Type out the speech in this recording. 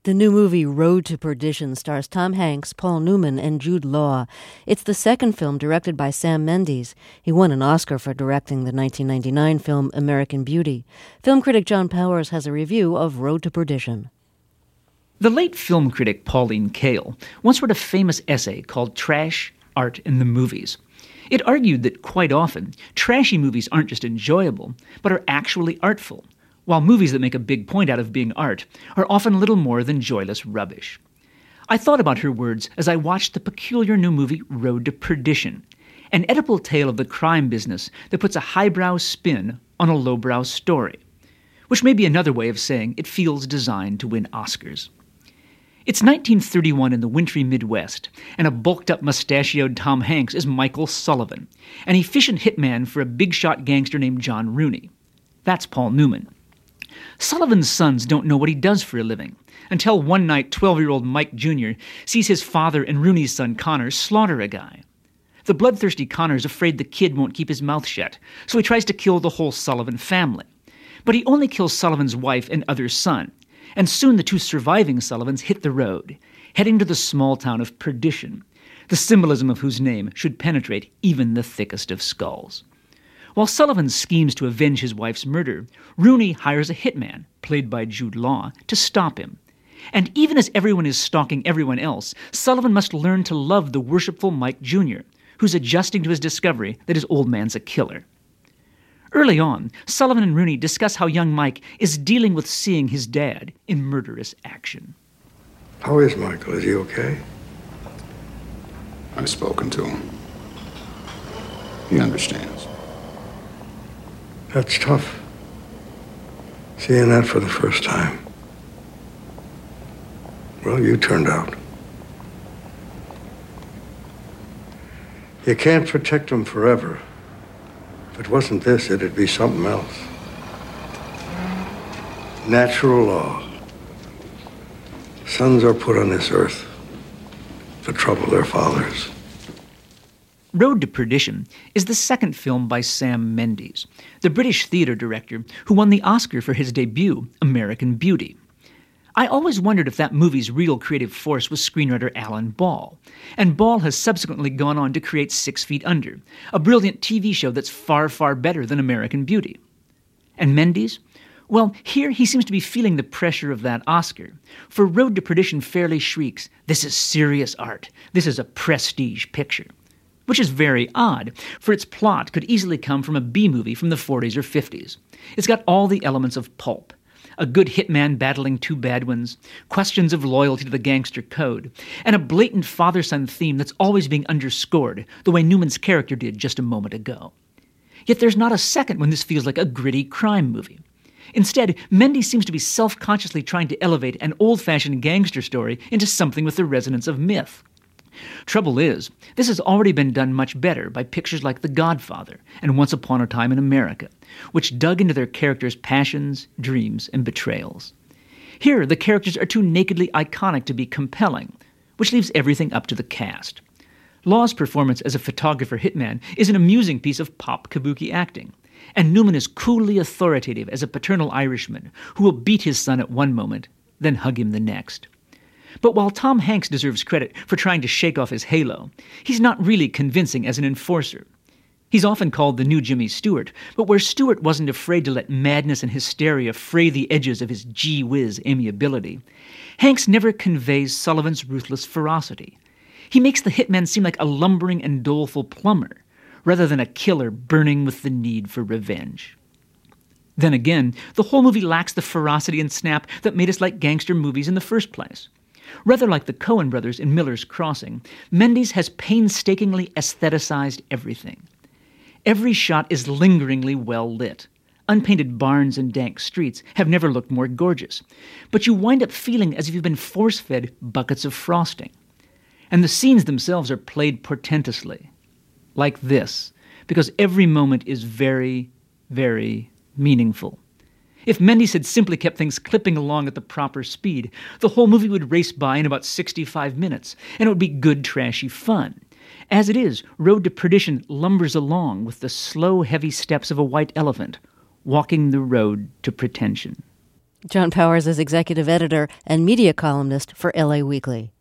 The new movie Road to Perdition stars Tom Hanks, Paul Newman, and Jude Law. It's the second film directed by Sam Mendes. He won an Oscar for directing the 1999 film American Beauty. Film critic John Powers has a review of Road to Perdition. The late film critic Pauline Kael once wrote a famous essay called Trash, Art, and the Movies. It argued that quite often, trashy movies aren't just enjoyable, but are actually artful, while movies that make a big point out of being art are often little more than joyless rubbish. I thought about her words as I watched the peculiar new movie Road to Perdition, an Oedipal tale of the crime business that puts a highbrow spin on a lowbrow story, which may be another way of saying it feels designed to win Oscars. It's 1931 in the wintry Midwest, and a bulked-up mustachioed Tom Hanks is Michael Sullivan, an efficient hitman for a big-shot gangster named John Rooney. That's Paul Newman. Sullivan's sons don't know what he does for a living, until one night 12-year-old Mike Jr. sees his father and Rooney's son Connor slaughter a guy. The bloodthirsty Connor is afraid the kid won't keep his mouth shut, so he tries to kill the whole Sullivan family. But he only kills Sullivan's wife and other son, and soon the two surviving Sullivans hit the road, heading to the small town of Perdition, the symbolism of whose name should penetrate even the thickest of skulls. While Sullivan schemes to avenge his wife's murder, Rooney hires a hitman, played by Jude Law, to stop him. And even as everyone is stalking everyone else, Sullivan must learn to love the worshipful Mike Jr., who's adjusting to his discovery that his old man's a killer. Early on, Sullivan and Rooney discuss how young Mike is dealing with seeing his dad in murderous action. How is Michael? Is he okay? I've spoken to him. He understands. That's tough. Seeing that for the first time. Well, you turned out. You can't protect him forever. If it wasn't this, it'd be something else. Natural law. Sons are put on this earth to trouble their fathers. Road to Perdition is the second film by Sam Mendes, the British theatre director who won the Oscar for his debut, American Beauty. I always wondered if that movie's real creative force was screenwriter Alan Ball, and Ball has subsequently gone on to create 6 Feet Under, a brilliant TV show that's far, far better than American Beauty. And Mendes? Well, here he seems to be feeling the pressure of that Oscar, for Road to Perdition fairly shrieks, "This is serious art. This is a prestige picture." Which is very odd, for its plot could easily come from a B-movie from the 40s or 50s. It's got all the elements of pulp. A good hitman battling two bad ones, questions of loyalty to the gangster code, and a blatant father-son theme that's always being underscored, the way Newman's character did just a moment ago. Yet there's not a second when this feels like a gritty crime movie. Instead, Mendes seems to be self-consciously trying to elevate an old-fashioned gangster story into something with the resonance of myth. Trouble is, this has already been done much better by pictures like The Godfather and Once Upon a Time in America, which dug into their characters' passions, dreams, and betrayals. Here, the characters are too nakedly iconic to be compelling, which leaves everything up to the cast. Law's performance as a photographer hitman is an amusing piece of pop kabuki acting, and Newman is coolly authoritative as a paternal Irishman who will beat his son at one moment, then hug him the next. But while Tom Hanks deserves credit for trying to shake off his halo, he's not really convincing as an enforcer. He's often called the new Jimmy Stewart, but where Stewart wasn't afraid to let madness and hysteria fray the edges of his gee-whiz amiability, Hanks never conveys Sullivan's ruthless ferocity. He makes the hitman seem like a lumbering and doleful plumber, rather than a killer burning with the need for revenge. Then again, the whole movie lacks the ferocity and snap that made us like gangster movies in the first place. Rather like the Coen brothers in Miller's Crossing, Mendes has painstakingly aestheticized everything. Every shot is lingeringly well lit. Unpainted barns and dank streets have never looked more gorgeous, but you wind up feeling as if you've been force-fed buckets of frosting. And the scenes themselves are played portentously, like this, because every moment is very, very meaningful. If Mendes had simply kept things clipping along at the proper speed, the whole movie would race by in about 65 minutes, and it would be good, trashy fun. As it is, Road to Perdition lumbers along with the slow, heavy steps of a white elephant, walking the road to pretension. John Powers is executive editor and media columnist for LA Weekly.